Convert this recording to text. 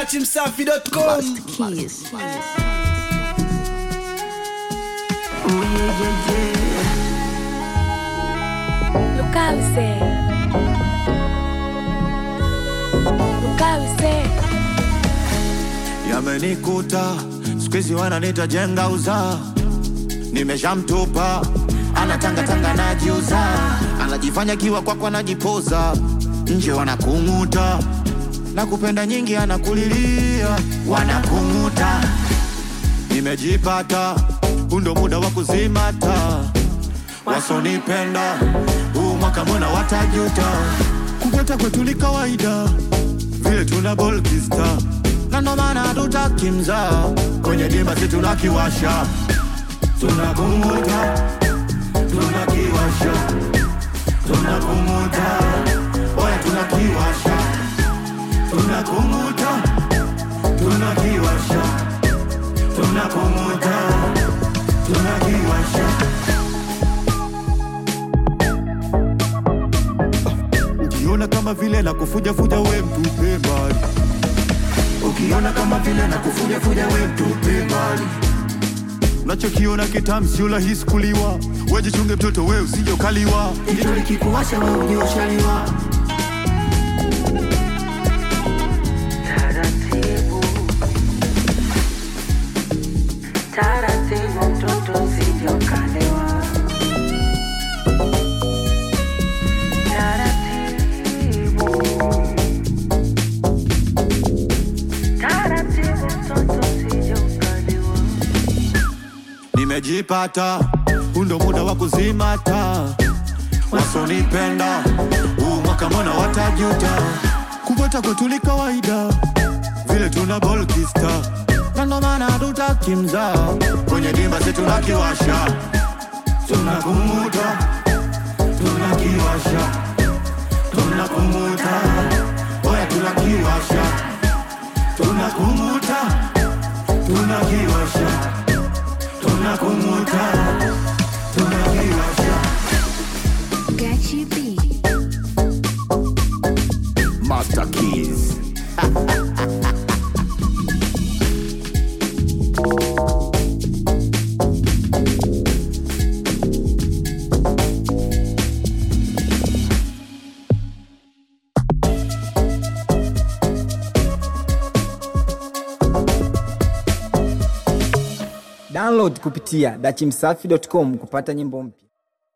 dachimsafi.com. Lukawise yamenikuta squeeze wananita jenga uza, nimeshamtupa anatanga najiuza, anajifanya kiwa kwako anajipoza, nje wanakumuta na kupenda nyingi anakulilia, wanakumuta. Nimejipata undo muda wa kuzimata, wasonipenda huu mwaka mbona watajuta. Kupata kwetu ni kawaida vile tuna bolkista, na ndo maana hatutaki mzaa, kwenye dimba si tunakiwasha, tunakumuta tunakiwasha, tunakumuta oya tunakiwasha, tunakumuta tunakiwasha, tunakumuta tunakiwasha. Ukiona kama vile na kufuja we mtupe mbali, ukiona kama vile na kufuja we mtupe mbali. Unachokiona kitamu sio rahisi kuliwa, wejichunge mtoto we usije ukaliwa, ili likikuwasha wewe uje ushaliwa. Taratibu mtoto usije ukaliwa. Nimejipata undo muda wa kuzimata, wasonipenda huu mwaka mbona watajuta. Kupata kwetu ni kawaida vile tuna bolkista, na ndo maana hatutaki mzaa, kwenye dimba si tunakiwasha, tunakumuta tunakiwasha, tunakumuta oya tunakiwasha, tunakumuta tunakiwasha, tunakumuta tunakiwasha. Gachi B Master Keys. Download kupitia dachimsafi.com kupata nyimbo mpya.